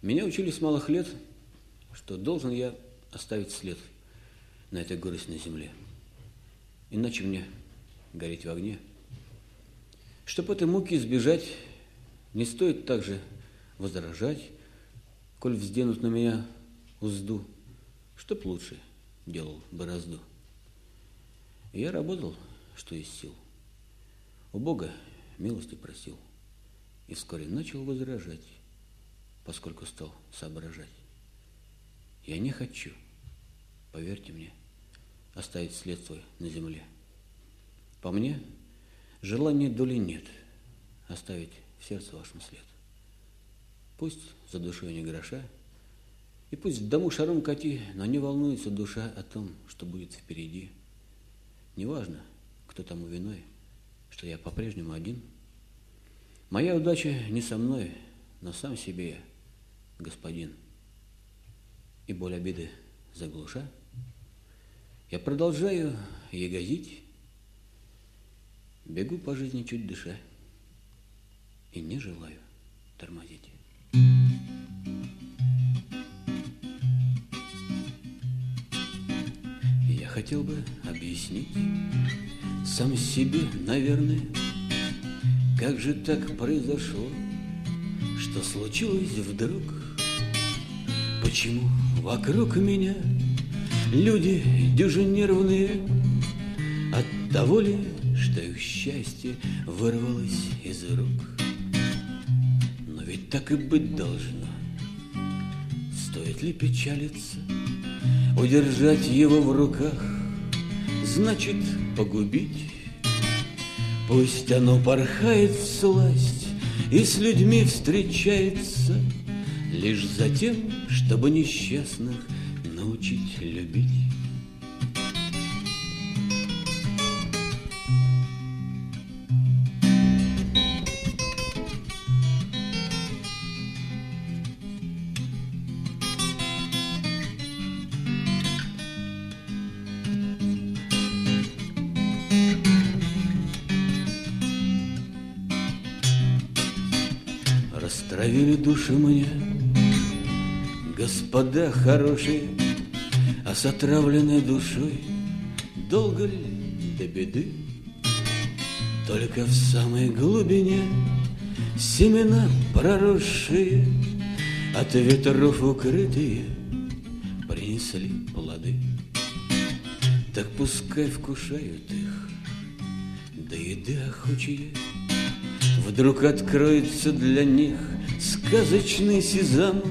Меня учили с малых лет, что должен я оставить след на этой горестной земле. Иначе мне гореть в огне. Чтоб этой муки избежать, не стоит также возражать, коль взденут на меня узду, чтоб лучше делал борозду. И я работал, что из сил. У Бога милости просил. И вскоре начал возражать, поскольку стал соображать. Я не хочу, поверьте мне, оставить след свой на земле. По мне, желания доли нет оставить в сердце вашем след. Пусть за душой не гроша, и пусть в дому шаром кати, но не волнуется душа о том, что будет впереди. Неважно, кто тому виной, что я по-прежнему один. Моя удача не со мной, но сам себе я господин. И боль обиды заглуша, я продолжаю ягозить, бегу по жизни чуть дыша и не желаю тормозить. Я хотел бы объяснить сам себе, наверное, как же так произошло, что случилось вдруг. Почему вокруг меня люди дюжи нервные? От того ли, что их счастье вырвалось из рук? Но ведь так и быть должно. Стоит ли печалиться, удержать его в руках, значит погубить? Пусть оно порхает всласть и с людьми встречается, лишь за тем, чтобы несчастных научить любить. Растравили души мне господа хорошие, а с отравленной душой долго ли до беды? Только в самой глубине семена проросшие, от ветров укрытые, принесли плоды. Так пускай вкушают их до еды охочие. Вдруг откроется для них сказочный сезам.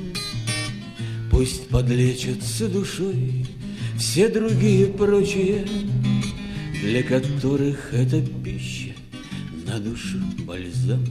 Пусть подлечатся душой все другие прочие, для которых это пища на душу бальзам.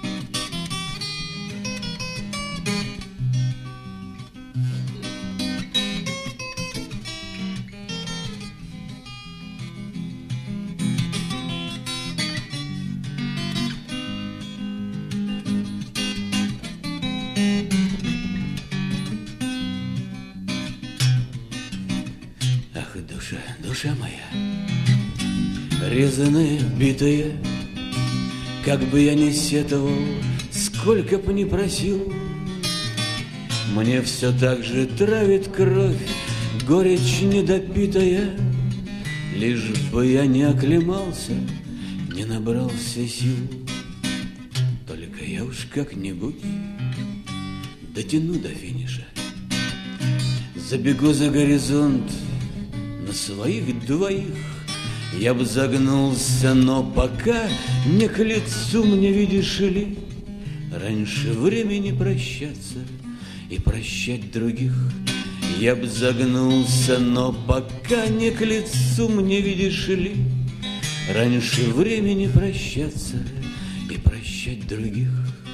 Душа, душа моя, резаная, битая, как бы я ни сетовал, сколько б ни просил, мне все так же травит кровь горечь недопитая. Лишь бы я не оклемался, не набрался сил, только я уж как-нибудь дотяну до финиша, забегу за горизонт. На своих двоих я б загнулся, но пока не к лицу мне, видишь ли, раньше времени прощаться и прощать других. Я б загнулся, но пока не к лицу мне, видишь ли, раньше времени прощаться и прощать других.